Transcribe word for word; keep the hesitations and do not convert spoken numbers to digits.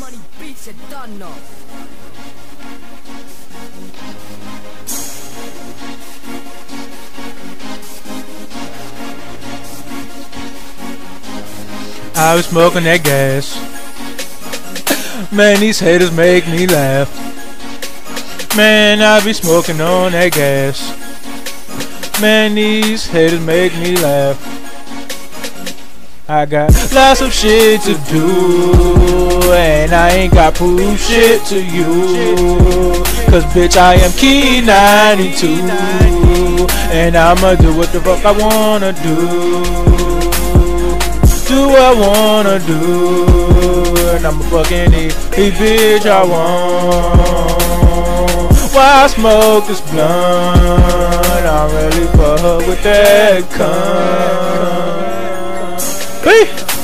Money beats it done no. I was smoking that gas. Man, these haters make me laugh. Man, I be smoking on that gas. Man, these haters make me laugh. I got lots of shit to do, and I ain't got proof shit to you. Cause bitch, I am Key ninety-two, and I'ma do what the fuck I wanna do. Do what I wanna do, and I'ma fucking eat the bitch I want. While I smoke this blunt, I'm really fuck with that cunt. Hey!